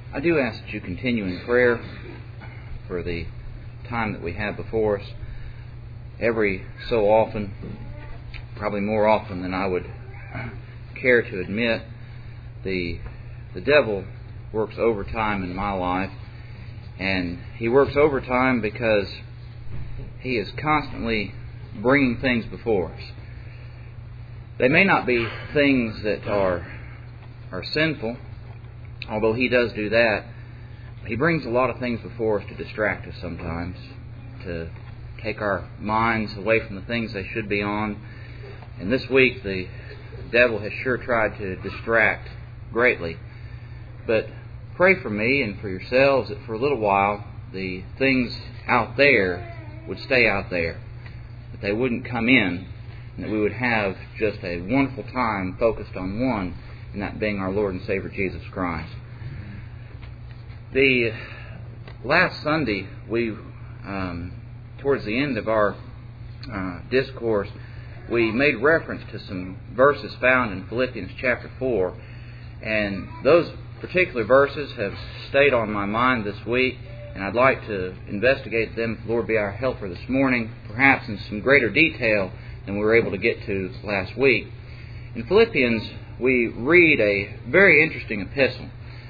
I do ask that you continue in prayer for the time that we have before us. Every so often, probably more often than I would care to admit, the devil works overtime in my life, and he works overtime because he is constantly bringing things before us. They may not be things that are sinful, although he does do that. He brings a lot of things before us to distract us sometimes, to take our minds away from the things they should be on. And this week the devil has sure tried to distract greatly. But pray for me and for yourselves that for a little while the things out there would stay out there, that they wouldn't come in, and that we would have just a wonderful time focused on one, and that being our Lord and Savior Jesus Christ. The last Sunday, we towards the end of our discourse, we made reference to some verses found in Philippians chapter 4, and those particular verses have stayed on my mind this week, and I'd like to investigate them, if the Lord be our helper this morning, perhaps in some greater detail than we were able to get to last week. In Philippians, we read a very interesting epistle.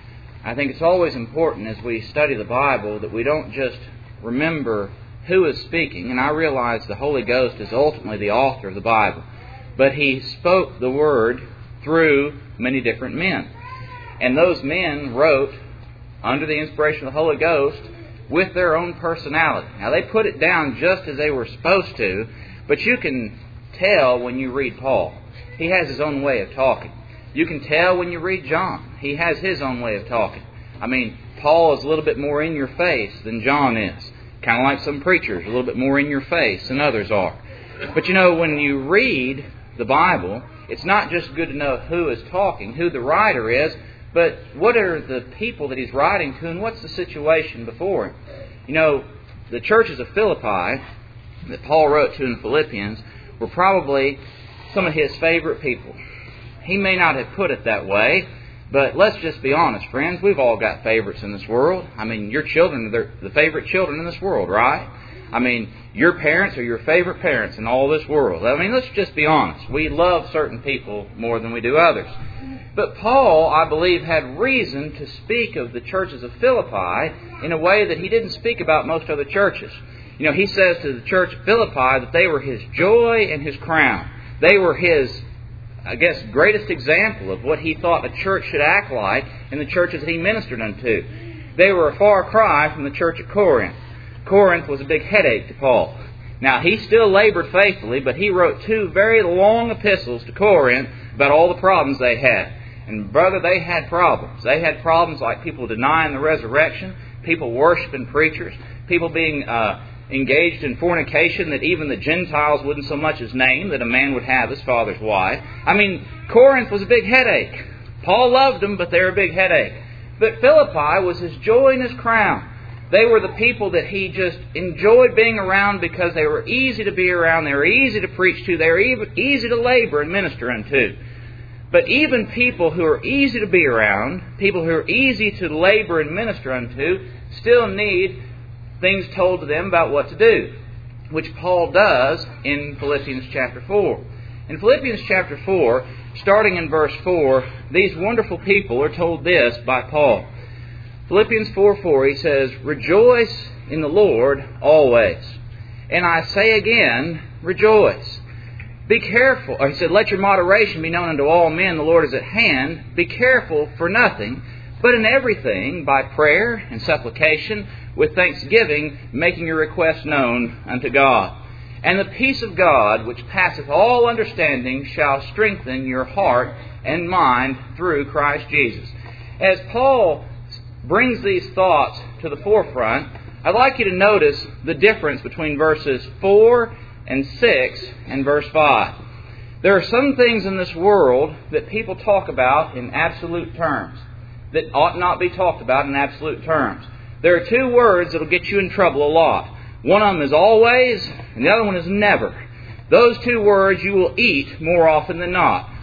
I think it's always important as we study the Bible that we don't just remember who is speaking, and I realize the Holy Ghost is ultimately the author of the Bible, but He spoke the Word through many different men. And those men wrote under the inspiration of the Holy Ghost with their own personality. Now, they put it down just as they were supposed to, but you can tell when you read Paul. He has his own way of talking. You can tell when you read John. He has his own way of talking. I mean, Paul is a little bit more in your face than John is. Kind of like some preachers, a little bit more in your face than others are. But you know, when you read the Bible, it's not just good to know who is talking, who the writer is, but what are the people that he's writing to, and what's the situation before him. You know, the churches of Philippi that Paul wrote to in Philippians were probably some of his favorite people. He may not have put it that way, but let's just be honest, friends. We've all got favorites in this world. I mean, your children are the favorite children in this world, right? I mean, your parents are your favorite parents in all this world. I mean, let's just be honest. We love certain people more than we do others. But Paul, I believe, had reason to speak of the churches of Philippi in a way that he didn't speak about most other churches. You know, he says to the church of Philippi that they were his joy and his crown. They were his, I guess, greatest example of what he thought a church should act like in the churches that he ministered unto. They were a far cry from the church at Corinth. Corinth was a big headache to Paul. Now, he still labored faithfully, but he wrote 2 very long epistles to Corinth about all the problems they had. And brother, they had problems. They had problems like people denying the resurrection, people worshiping preachers, people being engaged in fornication that even the Gentiles wouldn't so much as name, that a man would have his father's wife. I mean, Corinth was a big headache. Paul loved them, but they were a big headache. But Philippi was his joy and his crown. They were the people that he just enjoyed being around because they were easy to be around, they were easy to preach to, they were easy to labor and minister unto. But even people who are easy to be around, people who are easy to labor and minister unto, still need things told to them about what to do, which Paul does in Philippians chapter 4. In Philippians chapter 4, starting in verse 4, these wonderful people are told this by Paul. Philippians 4:4, he says, "Rejoice in the Lord always. And I say again, rejoice. Be careful." He said, "Let your moderation be known unto all men. The Lord is at hand. Be careful for nothing, but in everything, by prayer and supplication, with thanksgiving, making your requests known unto God. And the peace of God, which passeth all understanding, shall strengthen your heart and mind through Christ Jesus." As Paul brings these thoughts to the forefront, I'd like you to notice the difference between verses 4 and 6 and verse 5. There are some things in this world that people talk about in absolute terms that ought not be talked about in absolute terms. There are 2 words that will get you in trouble a lot. One of them is always, and the other one is never. Those 2 words you will eat more often than not.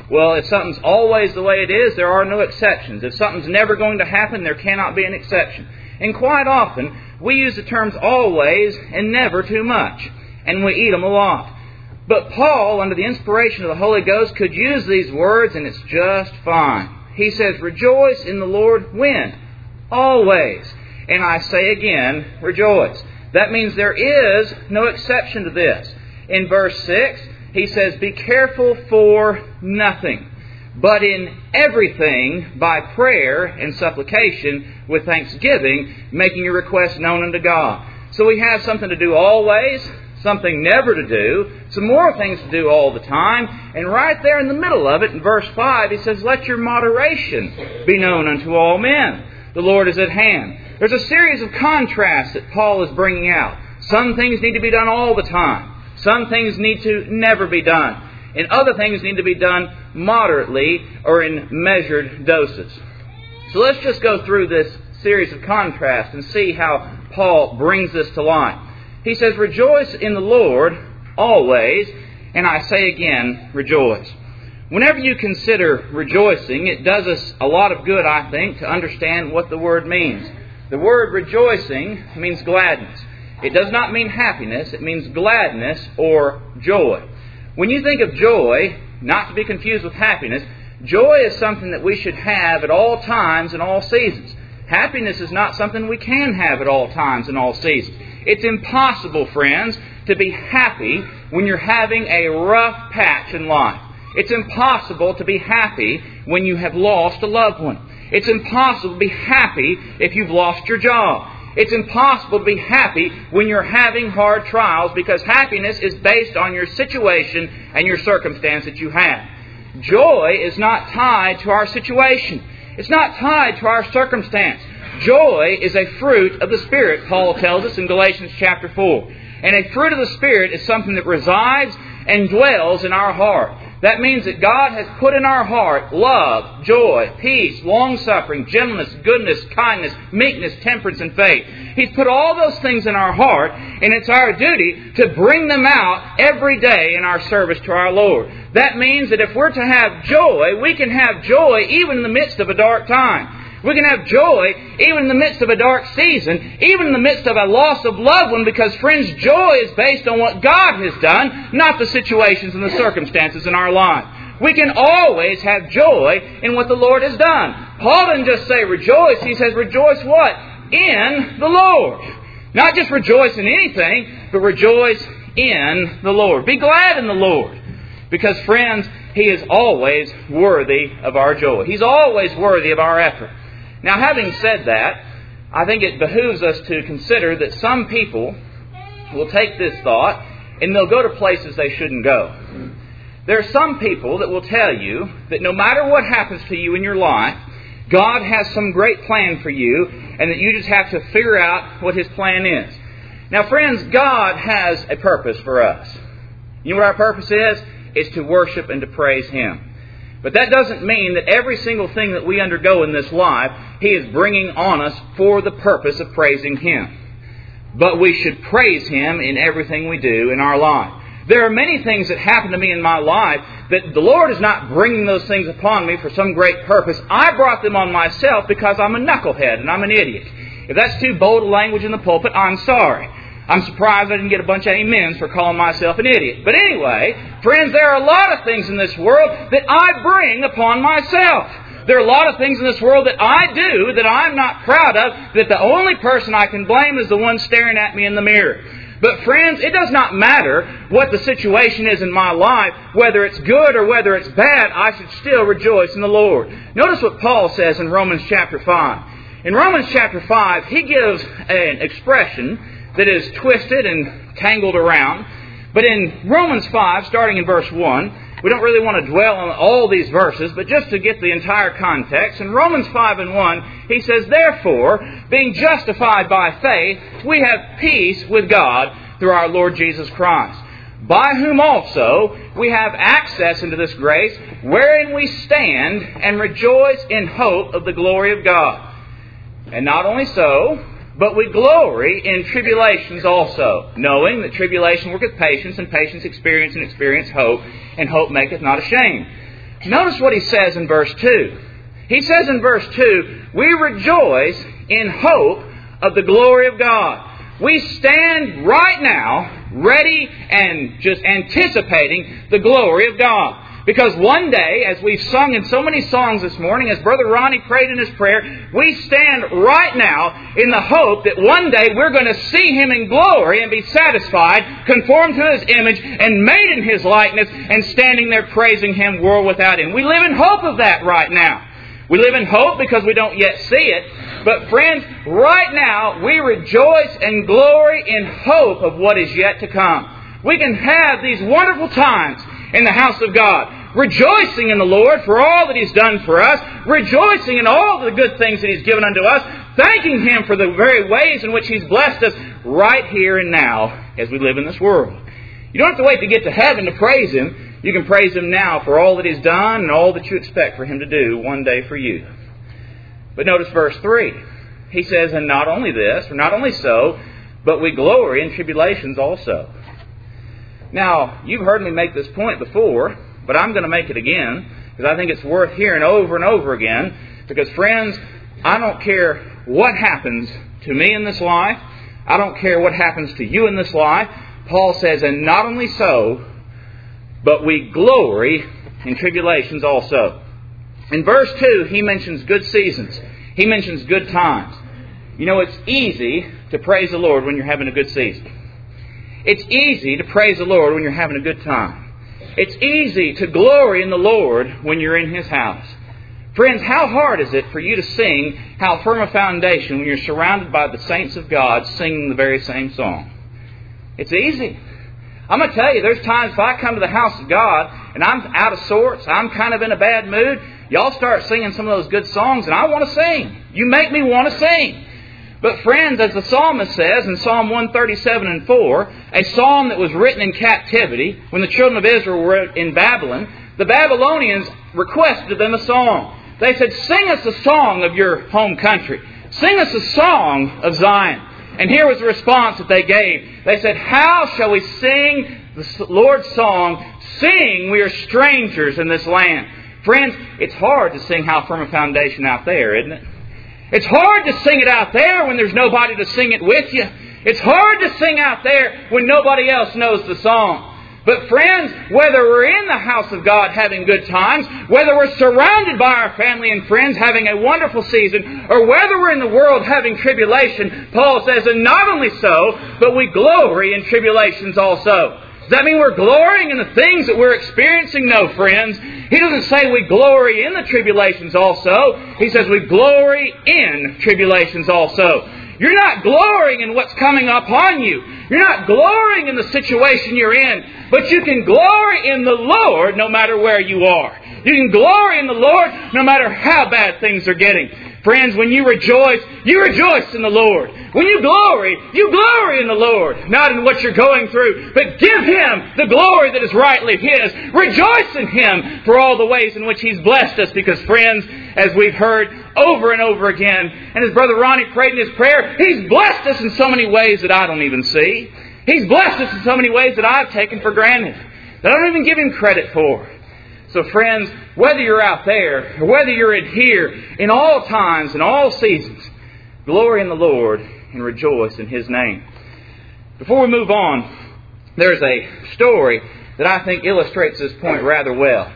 Well, if something's always the way it is, there are no exceptions. If something's never going to happen, there cannot be an exception. And quite often, we use the terms always and never too much, and we eat them a lot. But Paul, under the inspiration of the Holy Ghost, could use these words, and it's just fine. He says, rejoice in the Lord when? Always. And I say again, rejoice. That means there is no exception to this. In verse 6, he says, be careful for nothing, but in everything by prayer and supplication with thanksgiving, making your requests known unto God. So we have something to do always, something never to do, some more things to do all the time, and right there in the middle of it, in verse 5, he says, let your moderation be known unto all men. The Lord is at hand. There's a series of contrasts that Paul is bringing out. Some things need to be done all the time. Some things need to never be done. And other things need to be done moderately or in measured doses. So let's just go through this series of contrasts and see how Paul brings this to light. He says, rejoice in the Lord always, and I say again, rejoice. Whenever you consider rejoicing, it does us a lot of good, I think, to understand what the word means. The word rejoicing means gladness. It does not mean happiness. It means gladness or joy. When you think of joy, not to be confused with happiness, joy is something that we should have at all times and all seasons. Happiness is not something we can have at all times and all seasons. It's impossible, friends, to be happy when you're having a rough patch in life. It's impossible to be happy when you have lost a loved one. It's impossible to be happy if you've lost your job. It's impossible to be happy when you're having hard trials, because happiness is based on your situation and your circumstance that you have. Joy is not tied to our situation. It's not tied to our circumstance. Joy is a fruit of the Spirit, Paul tells us in Galatians chapter 4. And a fruit of the Spirit is something that resides and dwells in our heart. That means that God has put in our heart love, joy, peace, long-suffering, gentleness, goodness, kindness, meekness, temperance, and faith. He's put all those things in our heart, and it's our duty to bring them out every day in our service to our Lord. That means that if we're to have joy, we can have joy even in the midst of a dark time. We can have joy even in the midst of a dark season, even in the midst of a loss of loved one, because, friends, joy is based on what God has done, not the situations and the circumstances in our life. We can always have joy in what the Lord has done. Paul doesn't just say rejoice. He says rejoice what? In the Lord. Not just rejoice in anything, but rejoice in the Lord. Be glad in the Lord. Because, friends, He is always worthy of our joy. He's always worthy of our effort. Now, having said that, I think it behooves us to consider that some people will take this thought and they'll go to places they shouldn't go. There are some people that will tell you that no matter what happens to you in your life, God has some great plan for you, and that you just have to figure out what His plan is. Now, friends, God has a purpose for us. You know what our purpose is? It's to worship and to praise Him. But that doesn't mean that every single thing that we undergo in this life, He is bringing on us for the purpose of praising Him. But we should praise Him in everything we do in our life. There are many things that happen to me in my life that the Lord is not bringing those things upon me for some great purpose. I brought them on myself because I'm a knucklehead and I'm an idiot. If that's too bold a language in the pulpit, I'm sorry. I'm surprised I didn't get a bunch of amens for calling myself an idiot. But anyway, friends, there are a lot of things in this world that I bring upon myself. There are a lot of things in this world that I do that I'm not proud of, that the only person I can blame is the one staring at me in the mirror. But friends, it does not matter what the situation is in my life, whether it's good or whether it's bad, I should still rejoice in the Lord. Notice what Paul says in Romans chapter 5. In Romans chapter 5, he gives an expression that is twisted and tangled around. But in Romans 5, starting in verse 1, we don't really want to dwell on all these verses, but just to get the entire context, in Romans 5 and 1, he says, therefore, being justified by faith, we have peace with God through our Lord Jesus Christ, by whom also we have access into this grace, wherein we stand and rejoice in hope of the glory of God. And not only so, but we glory in tribulations also, knowing that tribulation worketh patience, and patience experience, and experience hope, and hope maketh not ashamed. Notice what he says in verse 2. He says in verse 2, we rejoice in hope of the glory of God. We stand right now ready and just anticipating the glory of God. Because one day, as we've sung in so many songs this morning, as Brother Ronnie prayed in his prayer, we stand right now in the hope that one day we're going to see Him in glory and be satisfied, conformed to His image, and made in His likeness, and standing there praising Him world without end. We live in hope of that right now. We live in hope because we don't yet see it. But friends, right now we rejoice and glory in hope of what is yet to come. We can have these wonderful times in the house of God, rejoicing in the Lord for all that He's done for us, rejoicing in all the good things that He's given unto us, thanking Him for the very ways in which He's blessed us right here and now as we live in this world. You don't have to wait to get to heaven to praise Him. You can praise Him now for all that He's done and all that you expect for Him to do one day for you. But notice verse 3. He says, and not only this, or not only so, but we glory in tribulations also. Now, you've heard me make this point before, but I'm going to make it again, because I think it's worth hearing over and over again. Because friends, I don't care what happens to me in this life. I don't care what happens to you in this life. Paul says, and not only so, but we glory in tribulations also. In verse 2, he mentions good seasons. He mentions good times. You know, it's easy to praise the Lord when you're having a good season. It's easy to praise the Lord when you're having a good time. It's easy to glory in the Lord when you're in His house. Friends, how hard is it for you to sing How Firm a Foundation when you're surrounded by the saints of God singing the very same song? It's easy. I'm going to tell you, there's times if I come to the house of God and I'm out of sorts, I'm kind of in a bad mood, y'all start singing some of those good songs and I want to sing. You make me want to sing. But friends, as the psalmist says in Psalm 137 and 4, a psalm that was written in captivity when the children of Israel were in Babylon, the Babylonians requested them a song. They said, sing us a song of your home country. Sing us a song of Zion. And here was the response that they gave. They said, how shall we sing the Lord's song? Sing, we are strangers in this land. Friends, it's hard to sing How Firm a Foundation out there, isn't it? It's hard to sing it out there when there's nobody to sing it with you. It's hard to sing out there when nobody else knows the song. But friends, whether we're in the house of God having good times, whether we're surrounded by our family and friends having a wonderful season, or whether we're in the world having tribulation, Paul says, and not only so, but we glory in tribulations also. Does that mean we're glorying in the things that we're experiencing? No, friends. He doesn't say we glory in the tribulations also. He says we glory in tribulations also. You're not glorying in what's coming upon you. You're not glorying in the situation you're in. But you can glory in the Lord no matter where you are. You can glory in the Lord no matter how bad things are getting. Friends, when you rejoice in the Lord. When you glory in the Lord. Not in what you're going through, but give Him the glory that is rightly His. Rejoice in Him for all the ways in which He's blessed us. Because, friends, as we've heard over and over again, and as Brother Ronnie prayed in his prayer, He's blessed us in so many ways that I don't even see. He's blessed us in so many ways that I've taken for granted, that I don't even give Him credit for. So friends, whether you're out there or whether you're in here, in all times and all seasons, glory in the Lord and rejoice in His name. Before we move on, there's a story that I think illustrates this point rather well.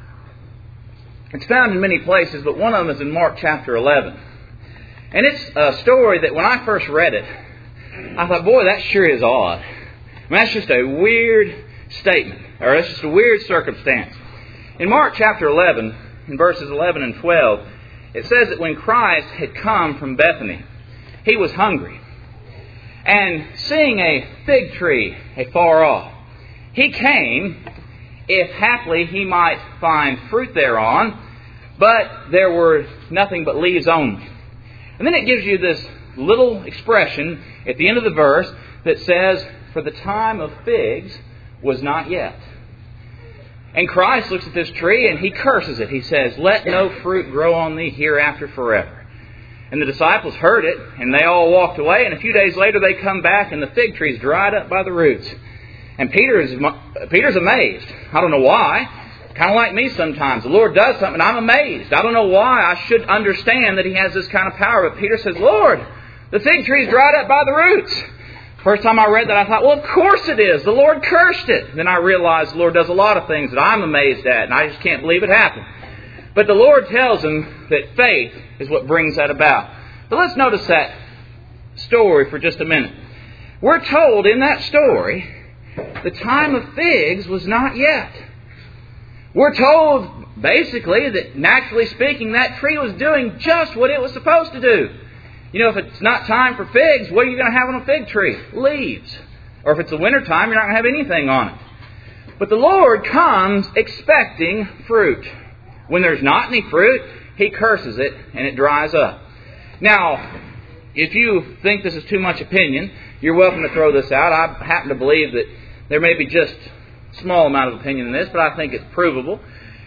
It's found in many places, but one of them is in Mark chapter 11. And it's a story that when I first read it, I thought, boy, that sure is odd. I mean, that's just a weird statement, or that's just a weird circumstance. In Mark chapter 11, in verses 11 and 12, it says that when Christ had come from Bethany, He was hungry. And seeing a fig tree afar off, He came, if haply He might find fruit thereon, but there were nothing but leaves only. And then it gives you this little expression at the end of the verse that says, for the time of figs was not yet. And Christ looks at this tree and He curses it. He says, let no fruit grow on thee hereafter forever. And the disciples heard it, and they all walked away. And a few days later they come back, and the fig tree's dried up by the roots. And Peter's amazed. I don't know why. Kind of like me sometimes. The Lord does something, I'm amazed. I don't know why. I should understand that He has this kind of power. But Peter says, Lord, the fig tree is dried up by the roots. First time I read that, I thought, well, of course it is. The Lord cursed it. Then I realized the Lord does a lot of things that I'm amazed at, and I just can't believe it happened. But the Lord tells him that faith is what brings that about. But let's notice that story for just a minute. We're told in that story, the time of figs was not yet. We're told, basically, that naturally speaking, that tree was doing just what it was supposed to do. You know, if it's not time for figs, what are you going to have on a fig tree? Leaves. Or if it's the winter time, you're not going to have anything on it. But the Lord comes expecting fruit. When there's not any fruit, He curses it and it dries up. Now, if you think this is too much opinion, you're welcome to throw this out. I happen to believe that there may be just a small amount of opinion in this, but I think it's provable.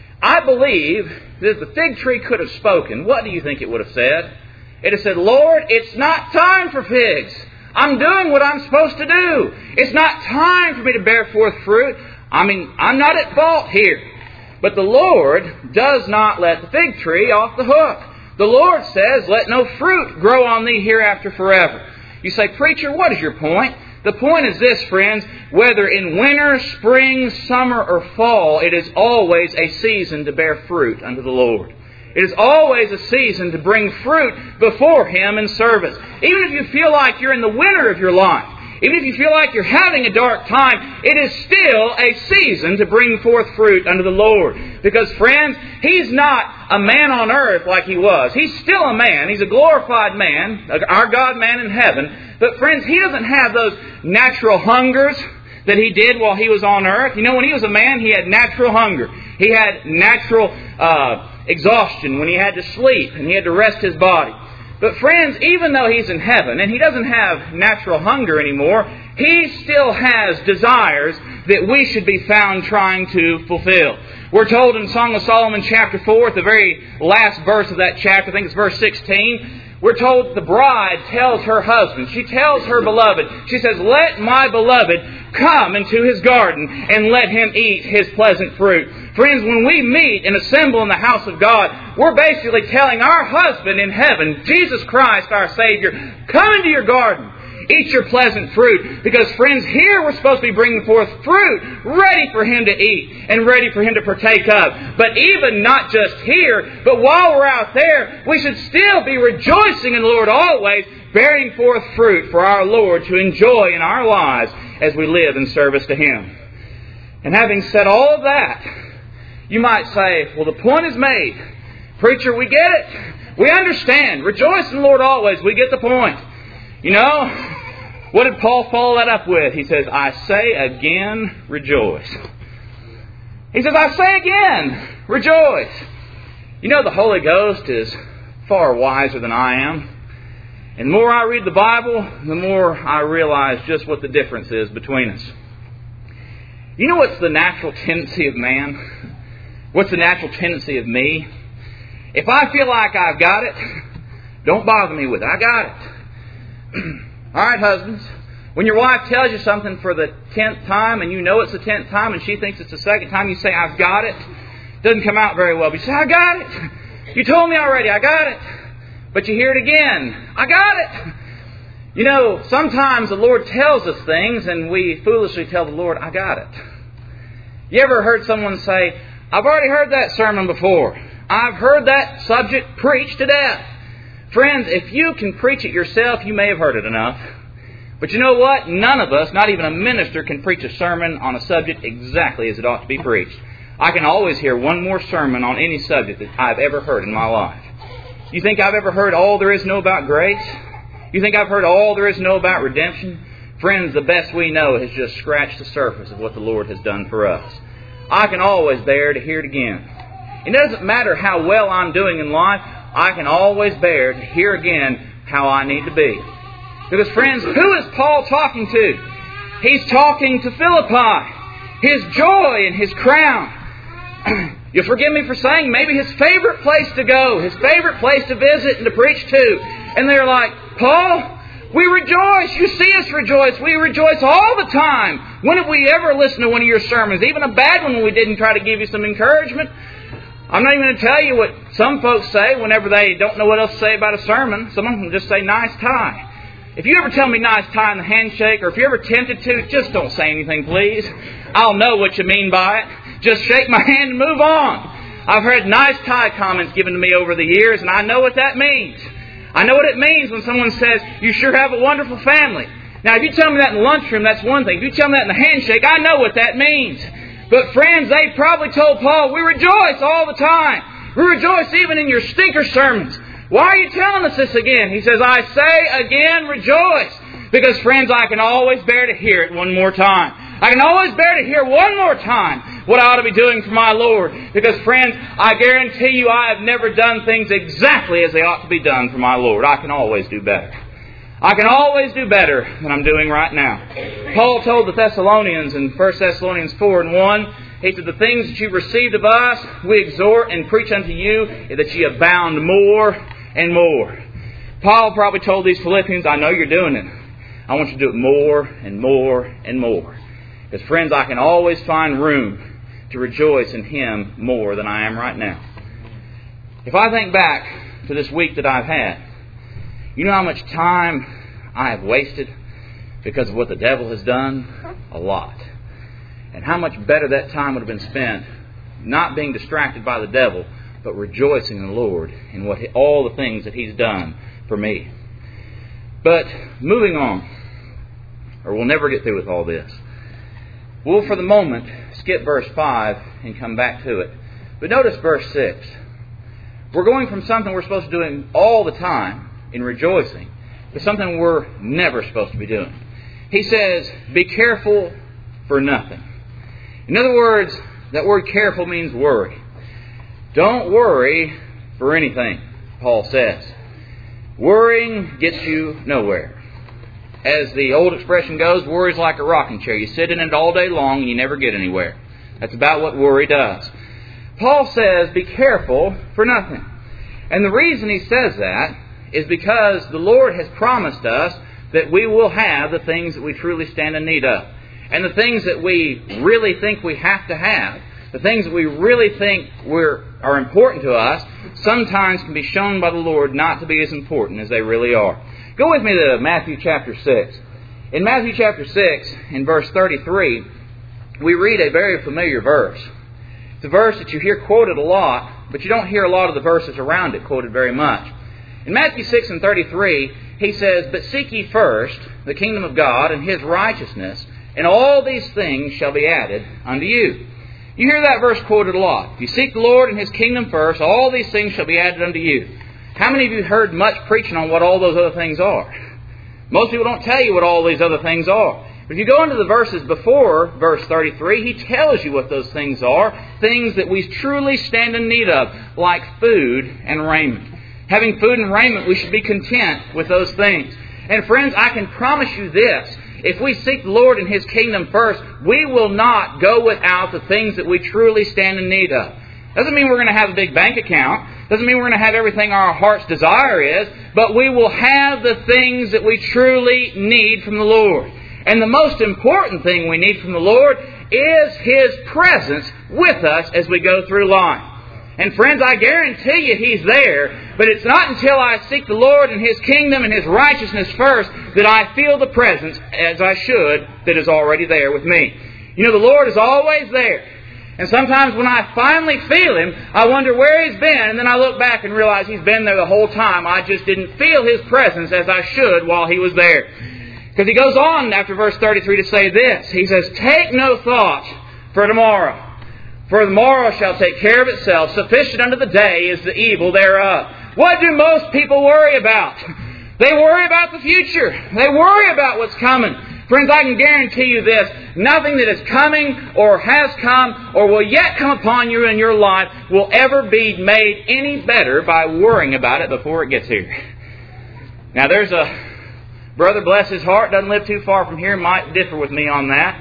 I believe that if the fig tree could have spoken, what do you think it would have said? It has said, Lord, it's not time for figs. I'm doing what I'm supposed to do. It's not time for me to bear forth fruit. I'm not at fault here. But the Lord does not let the fig tree off the hook. The Lord says, let no fruit grow on thee hereafter forever. You say, preacher, what is your point? The point is this, friends. Whether in winter, spring, summer, or fall, it is always a season to bear fruit unto the Lord. It is always a season to bring fruit before Him in service. Even if you feel like you're in the winter of your life, even if you feel like you're having a dark time, it is still a season to bring forth fruit unto the Lord. Because, friends, He's not a man on earth like He was. He's still a man. He's a glorified man, our God-man in heaven. But, friends, He doesn't have those natural hungers that He did while He was on earth. You know, when He was a man, He had natural hunger. He had natural exhaustion when He had to sleep and He had to rest His body. But friends, even though He's in heaven and He doesn't have natural hunger anymore, He still has desires that we should be found trying to fulfill. We're told in Song of Solomon chapter 4, at the very last verse of that chapter, I think it's verse 16, we're told the bride tells her husband, she tells her beloved, she says, let my beloved come into his garden and let him eat his pleasant fruit. Friends, when we meet and assemble in the house of God, we're basically telling our husband in heaven, Jesus Christ, our Savior, come into your garden. Eat your pleasant fruit. Because, friends, here we're supposed to be bringing forth fruit ready for Him to eat and ready for Him to partake of. But even not just here, but while we're out there, we should still be rejoicing in the Lord always, bearing forth fruit for our Lord to enjoy in our lives as we live in service to Him. And having said all of that, you might say, well, the point is made. Preacher, we get it. We understand. Rejoice in the Lord always. We get the point. You know, what did Paul follow that up with? He says, I say again, rejoice. He says, I say again, rejoice. You know, the Holy Ghost is far wiser than I am. And the more I read the Bible, the more I realize just what the difference is between us. You know what's the natural tendency of man? What's the natural tendency of me? If I feel like I've got it, don't bother me with it. I got it. All right, husbands. When your wife tells you something for the 10th time and you know it's the 10th time and she thinks it's the second time, you say, I've got it. Doesn't come out very well. But you say, I got it. You told me already. I got it. But you hear it again. I got it. You know, sometimes the Lord tells us things and we foolishly tell the Lord, I got it. You ever heard someone say, I've already heard that sermon before. I've heard that subject preached to death. Friends, if you can preach it yourself, you may have heard it enough. But you know what? None of us, not even a minister, can preach a sermon on a subject exactly as it ought to be preached. I can always hear one more sermon on any subject that I've ever heard in my life. You think I've ever heard all there is to know about grace? You think I've heard all there is to know about redemption? Friends, the best we know has just scratched the surface of what the Lord has done for us. I can always bear to hear it again. It doesn't matter how well I'm doing in life, I can always bear to hear again how I need to be. Because, friends, who is Paul talking to? He's talking to Philippi, his joy and his crown. You'll forgive me for saying maybe his favorite place to go, his favorite place to visit and to preach to. And they're like, Paul, We rejoice. You see us rejoice. We rejoice all the time. When have we ever listened to one of your sermons, even a bad one when we didn't try to give you some encouragement? I'm not even going to tell you what some folks say whenever they don't know what else to say about a sermon. Some of them just say, nice tie. If you ever tell me nice tie in the handshake, or if you're ever tempted to, just don't say anything, please. I'll know what you mean by it. Just shake my hand and move on. I've heard nice tie comments given to me over the years, and I know what that means. I know what it means when someone says, you sure have a wonderful family. Now, if you tell me that in the lunchroom, that's one thing. If you tell me that in the handshake, I know what that means. But friends, they probably told Paul, we rejoice all the time. We rejoice even in your stinker sermons. Why are you telling us this again? He says, I say again, rejoice. Because friends, I can always bear to hear it one more time. I can always bear to hear one more time what I ought to be doing for my Lord. Because friends, I guarantee you I have never done things exactly as they ought to be done for my Lord. I can always do better. I can always do better than I'm doing right now. Paul told the Thessalonians in 1 Thessalonians 4:1, he said, the things that you've received of us, we exhort and preach unto you, that ye abound more and more. Paul probably told these Philippians, I know you're doing it. I want you to do it more and more and more. Because friends, I can always find room to rejoice in Him more than I am right now. If I think back to this week that I've had, you know how much time I have wasted because of what the devil has done? A lot. And how much better that time would have been spent not being distracted by the devil, but rejoicing in the Lord in all the things that He's done for me. But moving on, or we'll never get through with all this. We'll, for the moment, skip verse 5 and come back to it. But notice verse 6. We're going from something we're supposed to be doing all the time in rejoicing to something we're never supposed to be doing. He says, be careful for nothing. In other words, that word careful means worry. Don't worry for anything, Paul says. Worrying gets you nowhere. As the old expression goes, worry's like a rocking chair. You sit in it all day long and you never get anywhere. That's about what worry does. Paul says, be careful for nothing. And the reason he says that is because the Lord has promised us that we will have the things that we truly stand in need of. And the things that we really think we have to have, the things that we really think are important to us, sometimes can be shown by the Lord not to be as important as they really are. Go with me to Matthew chapter 6. In Matthew chapter 6, in verse 33, we read a very familiar verse. It's a verse that you hear quoted a lot, but you don't hear a lot of the verses around it quoted very much. In Matthew 6 and 33, he says, but seek ye first the kingdom of God and His righteousness, and all these things shall be added unto you. You hear that verse quoted a lot. If you seek the Lord and His kingdom first, all these things shall be added unto you. How many of you heard much preaching on what all those other things are? Most people don't tell you what all these other things are. But if you go into the verses before verse 33, he tells you what those things are. Things that we truly stand in need of, like food and raiment. Having food and raiment, we should be content with those things. And friends, I can promise you this. If we seek the Lord and His kingdom first, we will not go without the things that we truly stand in need of. Doesn't mean we're going to have a big bank account. Doesn't mean we're going to have everything our heart's desire is. But we will have the things that we truly need from the Lord. And the most important thing we need from the Lord is His presence with us as we go through life. And friends, I guarantee you He's there, but it's not until I seek the Lord and His kingdom and His righteousness first that I feel the presence, as I should, that is already there with me. You know, the Lord is always there. And sometimes when I finally feel Him, I wonder where He's been, and then I look back and realize He's been there the whole time. I just didn't feel His presence as I should while He was there. Because He goes on after verse 33 to say this. He says, take no thought for tomorrow. For the morrow shall take care of itself. Sufficient unto the day is the evil thereof. What do most people worry about? They worry about the future. They worry about what's coming. Friends, I can guarantee you this. Nothing that is coming or has come or will yet come upon you in your life will ever be made any better by worrying about it before it gets here. Now, there's a brother, bless his heart, doesn't live too far from here, might differ with me on that.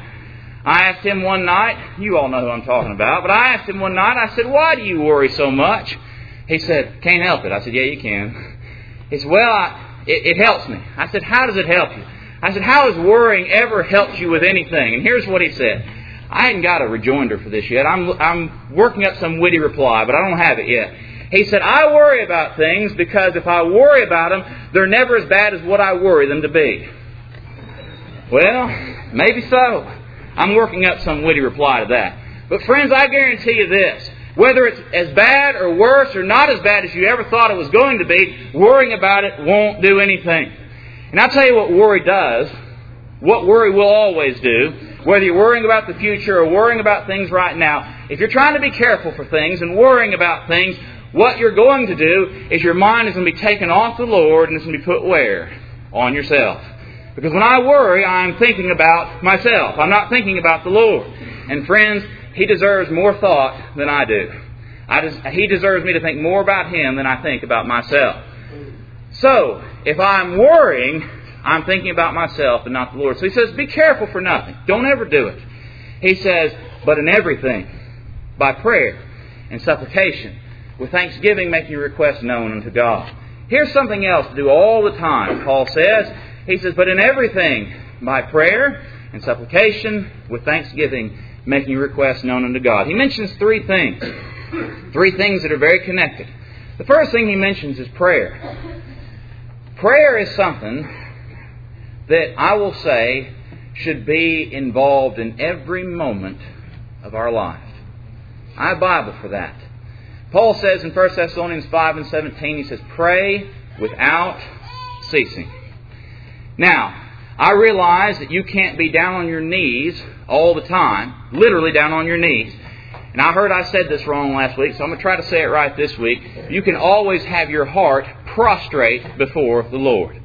I asked him one night, you all know who I'm talking about, but I asked him one night, I said, why do you worry so much? He said, can't help it. I said, yeah, you can. He said, well, it helps me. I said, how does it help you? I said, how has worrying ever helped you with anything? And here's what he said. I hadn't got a rejoinder for this yet. I'm working up some witty reply, but I don't have it yet. He said, I worry about things because if I worry about them, they're never as bad as what I worry them to be. Well, maybe so. I'm working up some witty reply to that. But friends, I guarantee you this. Whether it's as bad or worse or not as bad as you ever thought it was going to be, worrying about it won't do anything. And I'll tell you what worry does, what worry will always do, whether you're worrying about the future or worrying about things right now. If you're trying to be careful for things and worrying about things, what you're going to do is your mind is going to be taken off the Lord and it's going to be put where? On yourself. Because when I worry, I'm thinking about myself. I'm not thinking about the Lord. And friends, He deserves more thought than I do. He deserves me to think more about Him than I think about myself. So, if I'm worrying, I'm thinking about myself and not the Lord. So He says, be careful for nothing. Don't ever do it. He says, but in everything, by prayer and supplication, with thanksgiving, make your requests known unto God. Here's something else to do all the time, Paul says. He says, but in everything, by prayer and supplication, with thanksgiving, making your requests known unto God. He mentions three things. Three things that are very connected. The first thing he mentions is prayer. Prayer is something that I will say should be involved in every moment of our life. I have a Bible for that. Paul says in 1 Thessalonians 5:17, he says, pray without ceasing. Now, I realize that you can't be down on your knees all the time, literally down on your knees. And I heard I said this wrong last week, so I'm going to try to say it right this week. You can always have your heart prostrate before the Lord.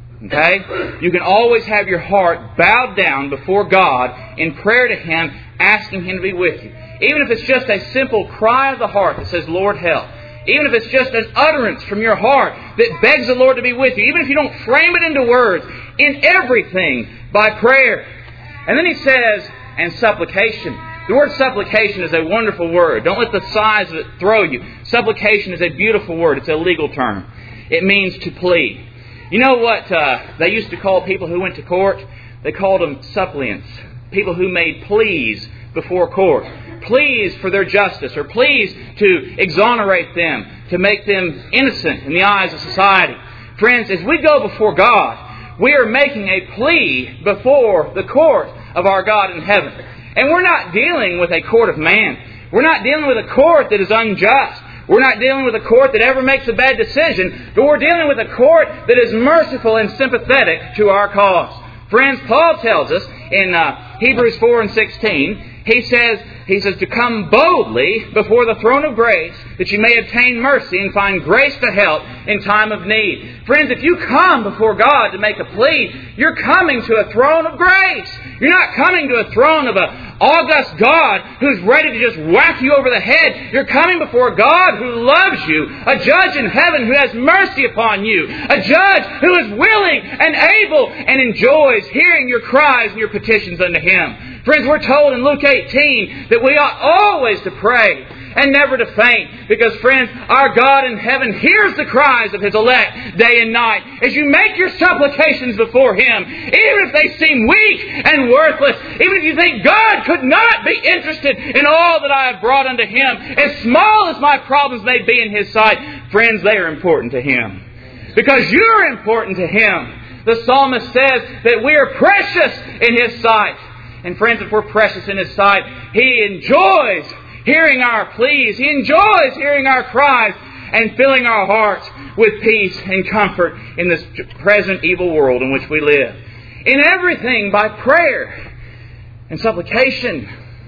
Okay? You can always have your heart bowed down before God in prayer to Him, asking Him to be with you. Even if it's just a simple cry of the heart that says, Lord, help. Even if it's just an utterance from your heart that begs the Lord to be with you. Even if you don't frame it into words. In everything by prayer. And then he says, and supplication. The word supplication is a wonderful word. Don't let the size of it throw you. Supplication is a beautiful word. It's a legal term. It means to plead. You know what they used to call people who went to court? They called them suppliants. People who made pleas before court. Pleas for their justice, or pleas to exonerate them, to make them innocent in the eyes of society. Friends, as we go before God, we are making a plea before the court of our God in heaven. And we're not dealing with a court of man. We're not dealing with a court that is unjust. We're not dealing with a court that ever makes a bad decision. But we're dealing with a court that is merciful and sympathetic to our cause. Friends, Paul tells us in Hebrews 4:16, he says to come boldly before the throne of grace that you may obtain mercy and find grace to help in time of need. Friends, if you come before God to make a plea, you're coming to a throne of grace. You're not coming to a throne of an august God who's ready to just whack you over the head. You're coming before God who loves you, a judge in heaven who has mercy upon you, a judge who is willing and able and enjoys hearing your cries and your petitions unto Him. Friends, we're told in Luke 18 that we ought always to pray and never to faint. Because, friends, our God in heaven hears the cries of His elect day and night. As you make your supplications before Him, even if they seem weak and worthless, even if you think God could not be interested in all that I have brought unto Him, as small as my problems may be in His sight, friends, they are important to Him. Because you're important to Him. The psalmist says that we are precious in His sight. And friends, if we're precious in His sight, He enjoys hearing our pleas. He enjoys hearing our cries and filling our hearts with peace and comfort in this present evil world in which we live. In everything by prayer and supplication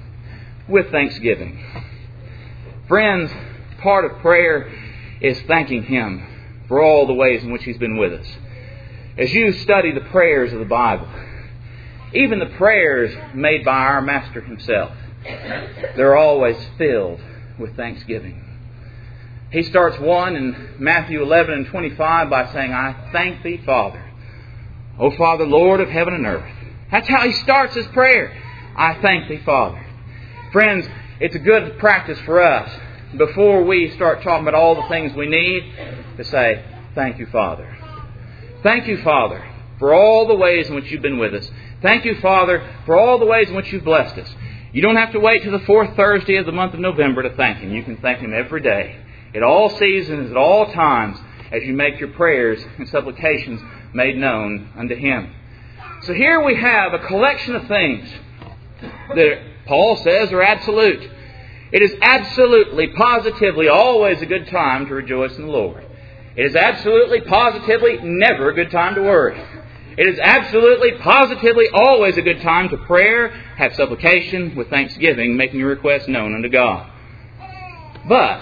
with thanksgiving. Friends, part of prayer is thanking Him for all the ways in which He's been with us. As you study the prayers of the Bible, even the prayers made by our Master Himself, they're always filled with thanksgiving. He starts one in Matthew 11:25 by saying, I thank Thee, Father. O Father, Lord of heaven and earth. That's how he starts his prayer. I thank Thee, Father. Friends, it's a good practice for us, before we start talking about all the things we need, to say, thank You, Father. Thank you, Father, for all the ways in which you've been with us. Thank you, Father, for all the ways in which you've blessed us. You don't have to wait till the fourth Thursday of the month of November to thank Him. You can thank Him every day, at all seasons, at all times, as you make your prayers and supplications made known unto Him. So here we have a collection of things that Paul says are absolute. It is absolutely, positively, always a good time to rejoice in the Lord. It is absolutely, positively, never a good time to worry. It is absolutely, positively, always a good time to prayer, have supplication with thanksgiving, making your requests known unto God. But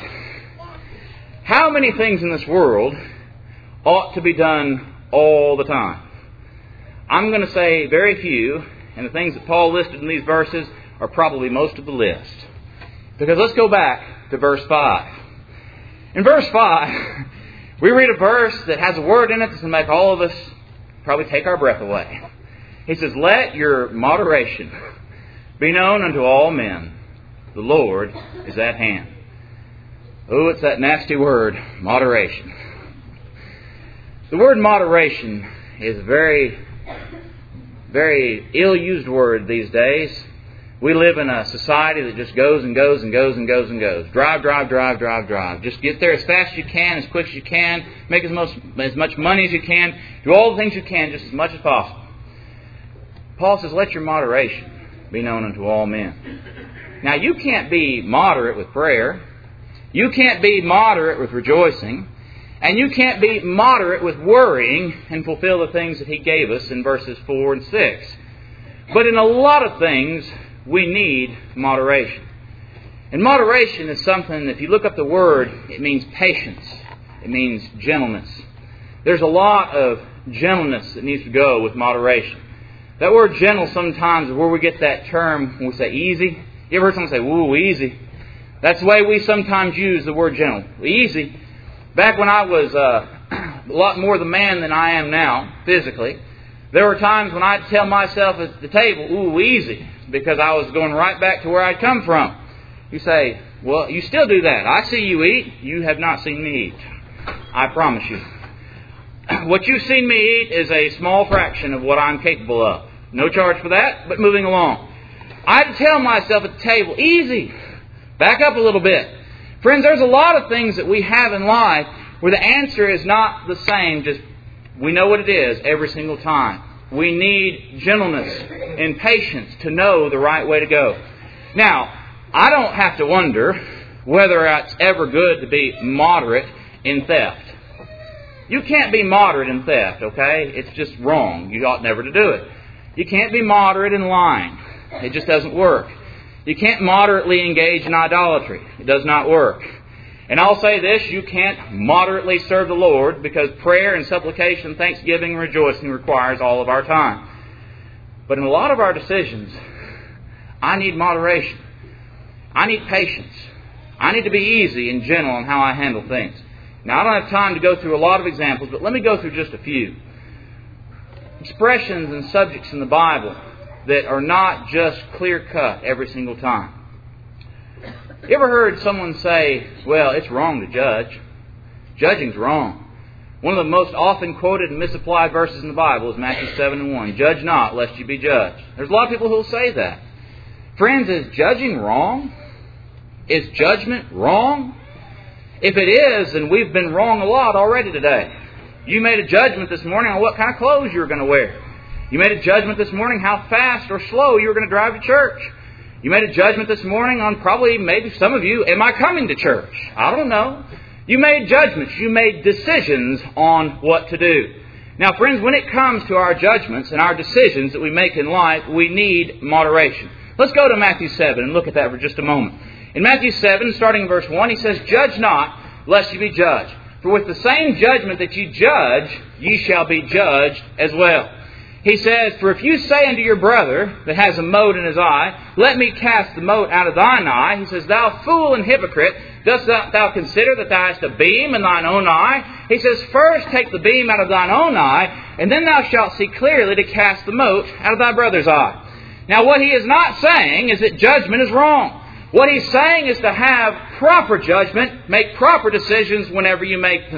how many things in this world ought to be done all the time? I'm going to say very few, and the things that Paul listed in these verses are probably most of the list. Because let's go back to verse 5. In verse 5, we read a verse that has a word in it that's going to make all of us probably take our breath away. He says, "Let your moderation be known unto all men. The Lord is at hand." Oh, it's that nasty word, moderation. The word moderation is a very, very ill-used word these days. We live in a society that just goes and goes and goes and goes and goes. Drive, drive, drive, drive, drive. Just get there as fast as you can, as quick as you can. Make as much money as you can. Do all the things you can just as much as possible. Paul says, let your moderation be known unto all men. Now, you can't be moderate with prayer. You can't be moderate with rejoicing. And you can't be moderate with worrying and fulfill the things that he gave us in verses 4 and 6. But in a lot of things, we need moderation. And moderation is something, if you look up the word, it means patience. It means gentleness. There's a lot of gentleness that needs to go with moderation. That word gentle sometimes is where we get that term when we say easy. You ever heard someone say, "Woo, easy"? That's the way we sometimes use the word gentle. Easy. Back when I was a lot more the man than I am now, physically, there were times when I'd tell myself at the table, "Ooh, easy," because I was going right back to where I'd come from. You say, "Well, you still do that. I see you eat. You have not seen me eat. I promise you. What you've seen me eat is a small fraction of what I'm capable of. No charge for that, but moving along." I'd tell myself at the table, "Easy. Back up a little bit." Friends, there's a lot of things that we have in life where the answer is not the same, just we know what it is every single time. We need gentleness and patience to know the right way to go. Now, I don't have to wonder whether it's ever good to be moderate in theft. You can't be moderate in theft, okay? It's just wrong. You ought never to do it. You can't be moderate in lying. It just doesn't work. You can't moderately engage in idolatry. It does not work. And I'll say this, you can't moderately serve the Lord because prayer and supplication, thanksgiving, and rejoicing requires all of our time. But in a lot of our decisions, I need moderation. I need patience. I need to be easy and gentle in how I handle things. Now, I don't have time to go through a lot of examples, but let me go through just a few. Expressions and subjects in the Bible that are not just clear-cut every single time. You ever heard someone say, "Well, it's wrong to judge. Judging's wrong." One of the most often quoted and misapplied verses in the Bible is Matthew 7:1. "Judge not, lest you be judged." There's a lot of people who will say that. Friends, is judging wrong? Is judgment wrong? If it is, then we've been wrong a lot already today. You made a judgment this morning on what kind of clothes you were going to wear. You made a judgment this morning how fast or slow you were going to drive to church. You made a judgment this morning on probably, maybe some of you, am I coming to church? I don't know. You made judgments. You made decisions on what to do. Now, friends, when it comes to our judgments and our decisions that we make in life, we need moderation. Let's go to Matthew 7 and look at that for just a moment. In Matthew 7, starting in verse 1, he says, "Judge not, lest you be judged. For with the same judgment that ye judge, ye shall be judged as well." He says, "For if you say unto your brother that has a mote in his eye, Let me cast the mote out of thine eye," he says, "Thou fool and hypocrite, dost thou consider that thou hast a beam in thine own eye?" He says, "First take the beam out of thine own eye, and then thou shalt see clearly to cast the mote out of thy brother's eye." Now, what he is not saying is that judgment is wrong. What he's saying is to have proper judgment, make proper decisions whenever you make them.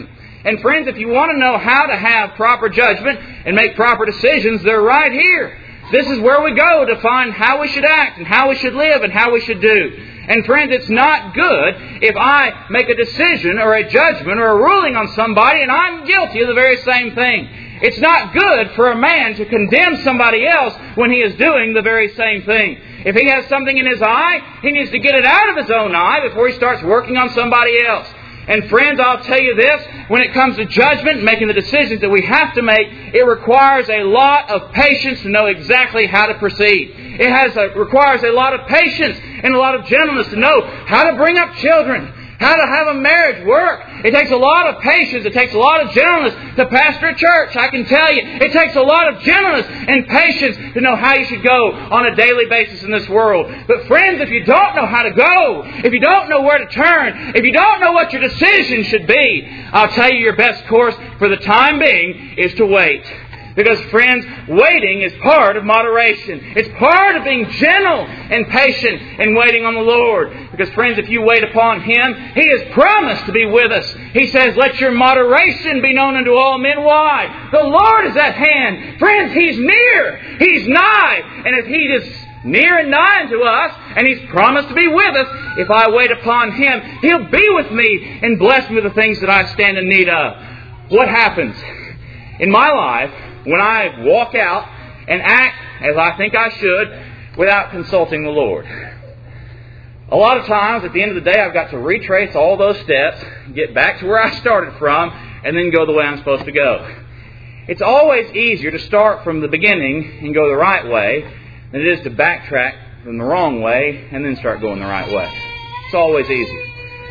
And friends, if you want to know how to have proper judgment and make proper decisions, they're right here. This is where we go to find how we should act and how we should live and how we should do. And friends, it's not good if I make a decision or a judgment or a ruling on somebody and I'm guilty of the very same thing. It's not good for a man to condemn somebody else when he is doing the very same thing. If he has something in his eye, he needs to get it out of his own eye before he starts working on somebody else. And friends, I'll tell you this, when it comes to judgment, making the decisions that we have to make, it requires a lot of patience to know exactly how to proceed. It requires a lot of patience and a lot of gentleness to know how to bring up children, how to have a marriage work. It takes a lot of patience. It takes a lot of gentleness to pastor a church. I can tell you, it takes a lot of gentleness and patience to know how you should go on a daily basis in this world. But friends, if you don't know how to go, if you don't know where to turn, if you don't know what your decision should be, I'll tell you your best course for the time being is to wait. Because, friends, waiting is part of moderation. It's part of being gentle and patient and waiting on the Lord. Because, friends, if you wait upon Him, He has promised to be with us. He says, let your moderation be known unto all men. Why? The Lord is at hand. Friends, He's near. He's nigh. And if He is near and nigh unto us, and He's promised to be with us, if I wait upon Him, He'll be with me and bless me with the things that I stand in need of. What happens in my life when I walk out and act as I think I should without consulting the Lord? A lot of times, at the end of the day, I've got to retrace all those steps, get back to where I started from, and then go the way I'm supposed to go. It's always easier to start from the beginning and go the right way than it is to backtrack from the wrong way and then start going the right way. It's always easier.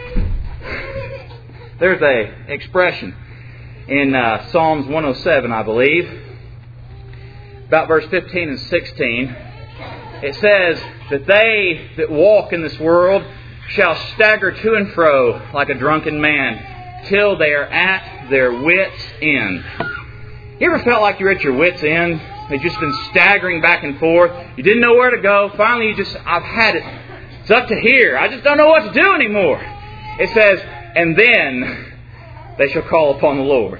There's an expression in Psalms 107, I believe, about verse 15 and 16. It says that they that walk in this world shall stagger to and fro like a drunken man till they are at their wits' end. You ever felt like you're at your wits' end? You've just been staggering back and forth. You didn't know where to go. Finally, I've had it. It's up to here. I just don't know what to do anymore. It says, and then they shall call upon the Lord.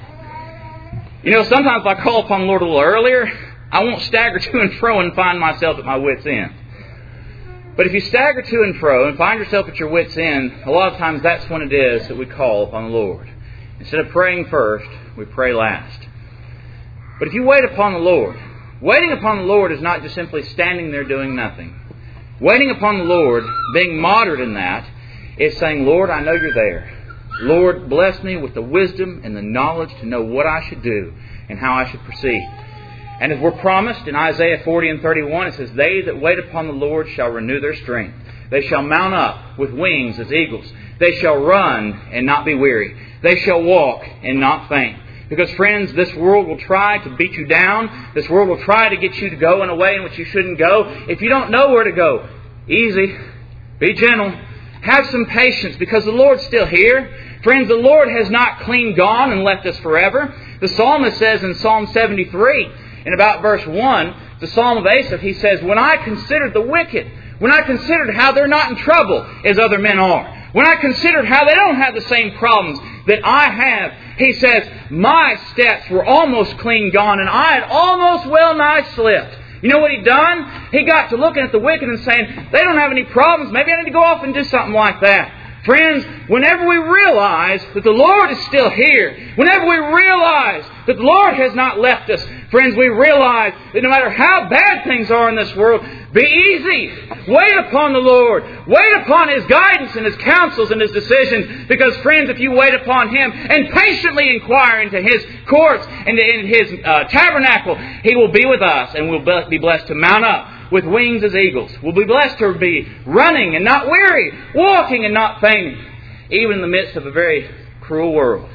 You know, sometimes if I call upon the Lord a little earlier, I won't stagger to and fro and find myself at my wits' end. But if you stagger to and fro and find yourself at your wits' end, a lot of times that's when it is that we call upon the Lord. Instead of praying first, we pray last. But if you wait upon the Lord, waiting upon the Lord is not just simply standing there doing nothing. Waiting upon the Lord, being moderate in that, is saying, Lord, I know you're there. Lord, bless me with the wisdom and the knowledge to know what I should do and how I should proceed. And as we're promised in Isaiah 40 and 31, it says, they that wait upon the Lord shall renew their strength. They shall mount up with wings as eagles. They shall run and not be weary. They shall walk and not faint. Because, friends, this world will try to beat you down. This world will try to get you to go in a way in which you shouldn't go. If you don't know where to go, easy. Be gentle. Have some patience because the Lord's still here. Friends, the Lord has not clean gone and left us forever. The psalmist says in Psalm 73, in about verse 1, the Psalm of Asaph, he says, when I considered the wicked, when I considered how they're not in trouble as other men are, when I considered how they don't have the same problems that I have, he says, my steps were almost clean gone and I had almost well nigh slipped. You know what he done? He got to looking at the wicked and saying, they don't have any problems. Maybe I need to go off and do something like that. Friends, whenever we realize that the Lord is still here, whenever we realize that the Lord has not left us, friends, we realize that no matter how bad things are in this world, be easy. Wait upon the Lord. Wait upon His guidance and His counsels and His decisions. Because, friends, if you wait upon Him and patiently inquire into His courts and in His tabernacle, He will be with us and we'll be blessed to mount up with wings as eagles. We'll be blessed to be running and not weary, walking and not fainting, even in the midst of a very cruel world.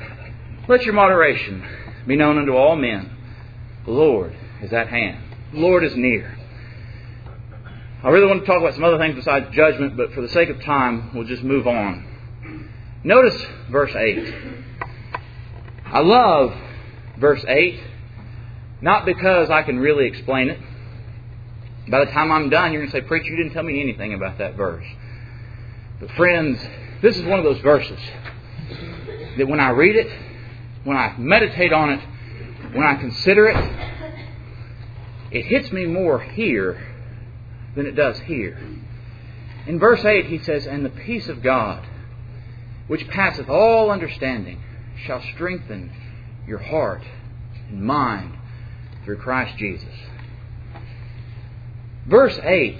Let your moderation be known unto all men. The Lord is at hand. The Lord is near. I really want to talk about some other things besides judgment, but for the sake of time, we'll just move on. Notice verse 8. I love verse 8, not because I can really explain it. By the time I'm done, you're going to say, preacher, you didn't tell me anything about that verse. But friends, this is one of those verses that when I read it, when I meditate on it, when I consider it, it hits me more here than it does here. In verse 8 he says, "And the peace of God, which passeth all understanding, shall strengthen your heart and mind through Christ Jesus." Verse 8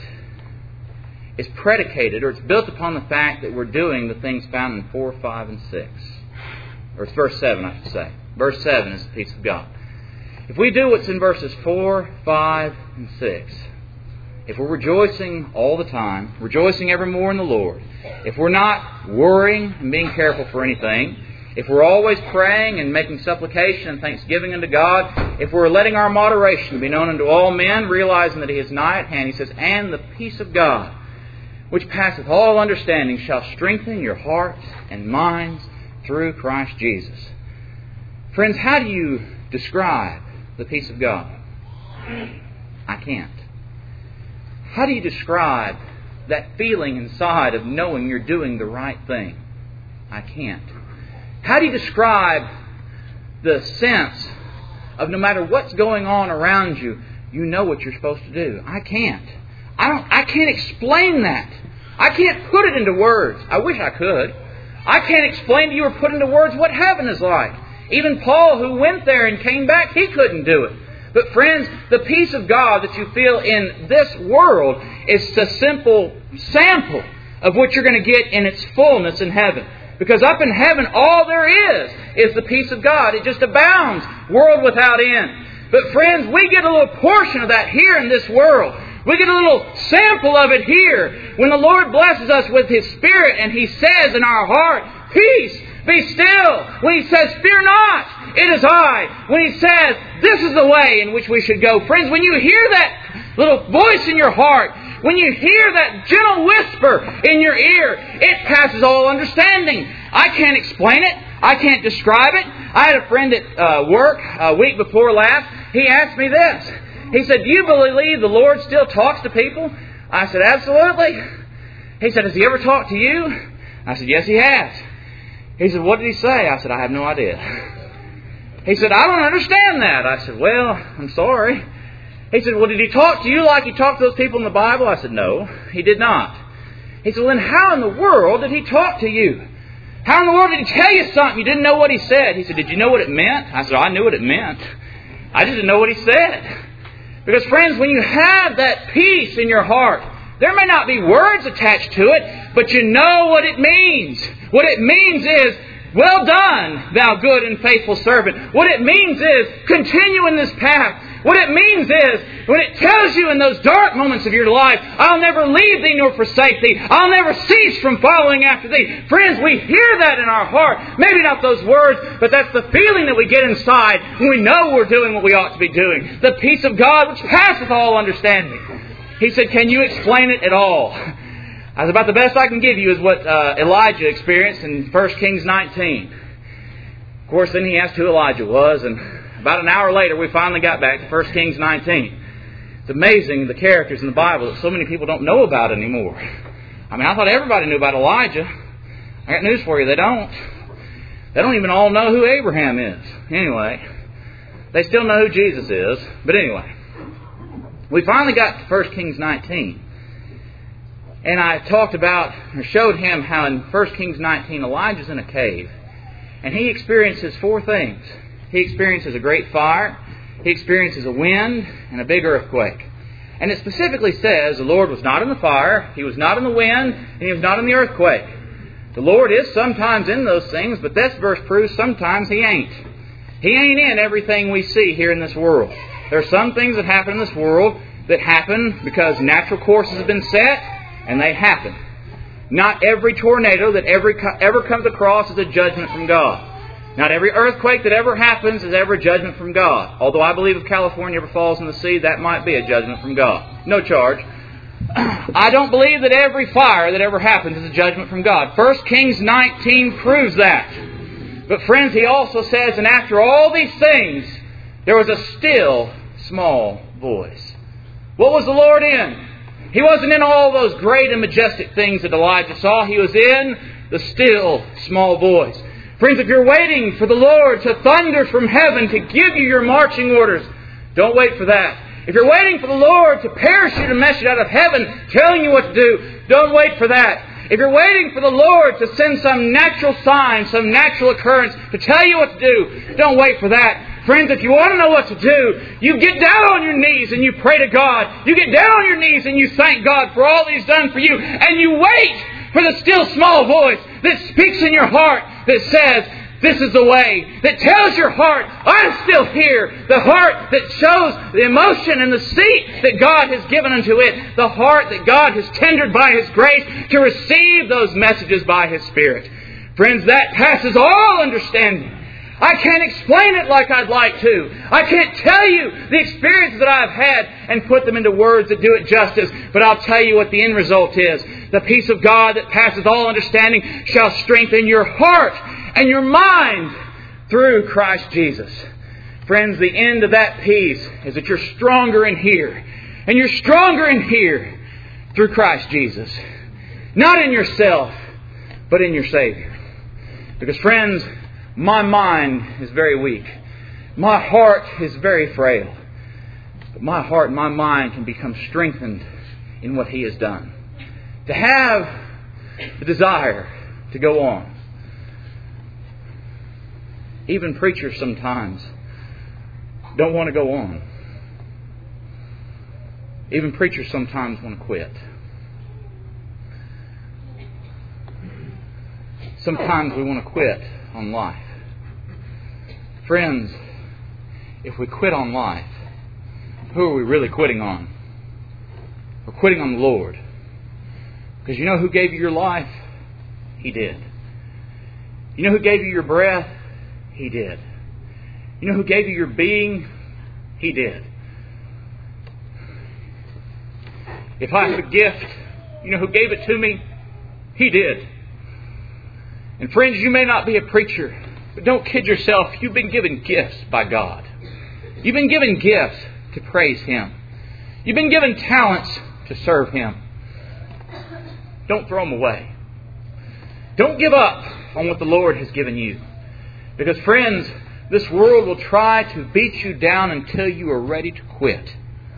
is predicated, or it's built upon the fact that we're doing the things found in 4, 5, and 6. Or it's verse 7, I should say. Verse 7 is the peace of God. If we do what's in verses 4, 5, and 6, if we're rejoicing all the time, rejoicing evermore in the Lord, if we're not worrying and being careful for anything, if we're always praying and making supplication and thanksgiving unto God, if we're letting our moderation be known unto all men, realizing that He is nigh at hand, He says, "And the peace of God, which passeth all understanding, shall strengthen your hearts and minds through Christ Jesus." Friends, how do you describe the peace of God? I can't. How do you describe that feeling inside of knowing you're doing the right thing? I can't. How do you describe the sense of no matter what's going on around you, you know what you're supposed to do? I can't. I can't explain that. I can't put it into words. I wish I could. I can't explain to you or put into words what heaven is like. Even Paul, who went there and came back, he couldn't do it. But friends, the peace of God that you feel in this world is a simple sample of what you're going to get in its fullness in heaven. Because up in heaven, all there is the peace of God. It just abounds, world without end. But friends, we get a little portion of that here in this world. We get a little sample of it here. When the Lord blesses us with His Spirit and He says in our heart, "Peace, be still." When He says, "Fear not, it is I." When He says, "This is the way in which we should go." Friends, when you hear that little voice in your heart, when you hear that gentle whisper in your ear, it passes all understanding. I can't explain it. I can't describe it. I had a friend at work a week before last. He asked me this. He said, "Do you believe the Lord still talks to people?" I said, "Absolutely." He said, "Has He ever talked to you?" I said, "Yes, He has." He said, "What did He say?" I said, "I have no idea." He said, "I don't understand that." I said, "Well, I'm sorry." He said, "Well, did He talk to you like He talked to those people in the Bible?" I said, "No, He did not." He said, "Well, then how in the world did He talk to you? How in the world did He tell you something you didn't know what He said?" He said, "Did you know what it meant?" I said, "I knew what it meant. I just didn't know what He said." Because friends, when you have that peace in your heart, there may not be words attached to it, but you know what it means. What it means is, "Well done, thou good and faithful servant." What it means is, continue in this path. What it means is, when it tells you in those dark moments of your life, "I'll never leave thee nor forsake thee. I'll never cease from following after thee." Friends, we hear that in our heart. Maybe not those words, but that's the feeling that we get inside when we know we're doing what we ought to be doing. The peace of God which passeth all understanding. He said, "Can you explain it at all?" I said, "About the best I can give you is what Elijah experienced in 1 Kings 19. Of course, then he asked who Elijah was, and about an hour later, we finally got back to 1 Kings 19. It's amazing the characters in the Bible that so many people don't know about anymore. I mean, I thought everybody knew about Elijah. I got news for you, they don't. They don't even all know who Abraham is. Anyway, they still know who Jesus is. But anyway, we finally got to 1 Kings 19. And I talked about, or showed him how in 1 Kings 19, Elijah's in a cave. And he experiences four things. He experiences a great fire, he experiences a wind, and a big earthquake. And it specifically says the Lord was not in the fire, He was not in the wind, and He was not in the earthquake. The Lord is sometimes in those things, but this verse proves sometimes He ain't. He ain't in everything we see here in this world. There are some things that happen in this world that happen because natural courses have been set, and they happen. Not every tornado that ever comes across is a judgment from God. Not every earthquake that ever happens is ever a judgment from God. Although I believe if California ever falls in the sea, that might be a judgment from God. No charge. I don't believe that every fire that ever happens is a judgment from God. 1 Kings 19 proves that. But friends, he also says, and after all these things, there was a still small voice. What was the Lord in? He wasn't in all those great and majestic things that Elijah saw. He was in the still small voice. Friends, if you're waiting for the Lord to thunder from heaven to give you your marching orders, don't wait for that. If you're waiting for the Lord to parachute a message out of heaven telling you what to do, don't wait for that. If you're waiting for the Lord to send some natural sign, some natural occurrence to tell you what to do, don't wait for that. Friends, if you want to know what to do, you get down on your knees and you pray to God. You get down on your knees and you thank God for all He's done for you. And you wait for the still small voice that speaks in your heart that says, this is the way, that tells your heart, I'm still here. The heart that shows the emotion and the seat that God has given unto it. The heart that God has tendered by His grace to receive those messages by His Spirit. Friends, that passes all understanding. I can't explain it like I'd like to. I can't tell you the experiences that I've had and put them into words that do it justice. But I'll tell you what the end result is. The peace of God that passes all understanding shall strengthen your heart and your mind through Christ Jesus. Friends, the end of that peace is that you're stronger in here. And you're stronger in here through Christ Jesus. Not in yourself, but in your Savior. Because friends, my mind is very weak. My heart is very frail. But my heart and my mind can become strengthened in what He has done. To have the desire to go on. Even preachers sometimes don't want to go on. Even preachers sometimes want to quit. Sometimes we want to quit on life. Friends, if we quit on life, who are we really quitting on? We're quitting on the Lord. Because you know who gave you your life? He did. You know who gave you your breath? He did. You know who gave you your being? He did. If I have a gift, you know who gave it to me? He did. And friends, you may not be a preacher, but don't kid yourself. You've been given gifts by God. You've been given gifts to praise Him. You've been given talents to serve Him. Don't throw them away. Don't give up on what the Lord has given you. Because friends, this world will try to beat you down until you are ready to quit.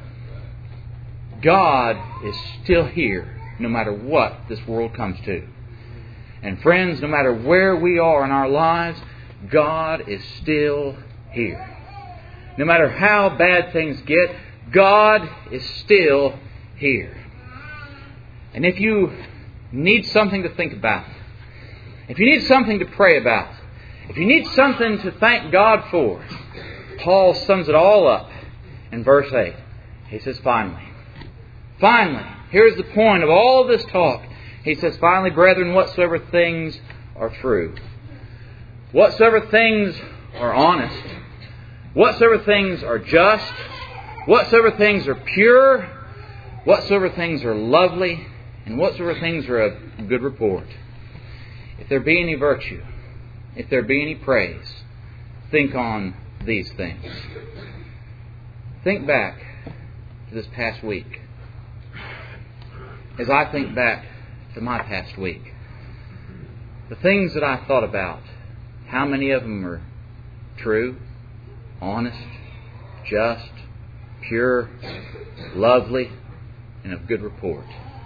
God is still here no matter what this world comes to. And friends, no matter where we are in our lives, God is still here. No matter how bad things get, God is still here. And if you need something to think about, if you need something to pray about, if you need something to thank God for, Paul sums it all up in verse 8. He says, finally, here's the point of all this talk. He says, finally, brethren, whatsoever things are true, whatsoever things are honest, whatsoever things are just, whatsoever things are pure, whatsoever things are lovely, and whatsoever things are of good report. If there be any virtue, if there be any praise, think on these things. Think back to this past week. As I think back to my past week, the things that I thought about, how many of them are true, honest, just, pure, lovely, and of good report?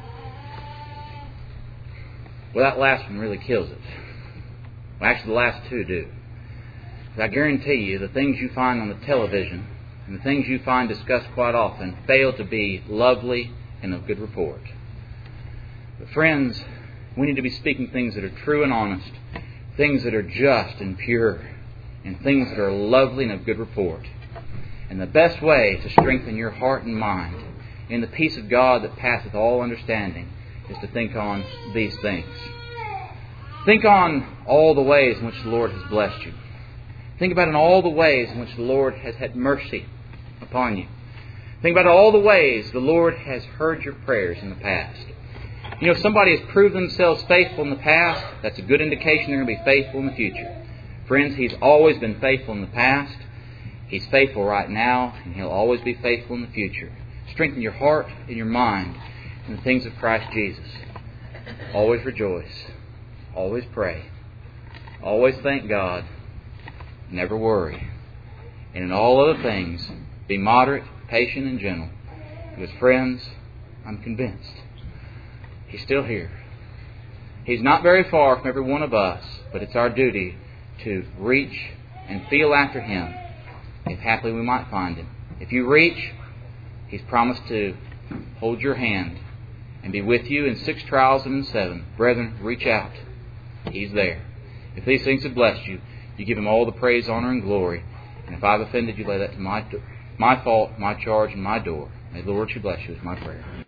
Well, that last one really kills it. Well, actually, the last two do. But I guarantee you, the things you find on the television and the things you find discussed quite often fail to be lovely and of good report. But friends, we need to be speaking things that are true and honest, things that are just and pure, and things that are lovely and of good report. And the best way to strengthen your heart and mind in the peace of God that passeth all understanding is to think on these things. Think on all the ways in which the Lord has blessed you. Think about in all the ways in which the Lord has had mercy upon you. Think about all the ways the Lord has heard your prayers in the past. You know, if somebody has proved themselves faithful in the past, that's a good indication they're going to be faithful in the future. Friends, He's always been faithful in the past. He's faithful right now, and He'll always be faithful in the future. Strengthen your heart and your mind in the things of Christ Jesus. Always rejoice. Always pray. Always thank God. Never worry. And in all other things, be moderate, patient, and gentle. Because, friends, I'm convinced He's still here. He's not very far from every one of us, but it's our duty to reach and feel after Him, if haply we might find Him. If you reach, He's promised to hold your hand and be with you in 6 trials and in 7. Brethren, reach out. He's there. If these things have blessed you, you give Him all the praise, honor, and glory. And if I've offended you, lay that to my fault, my charge, and my door. May the Lord bless you is my prayer.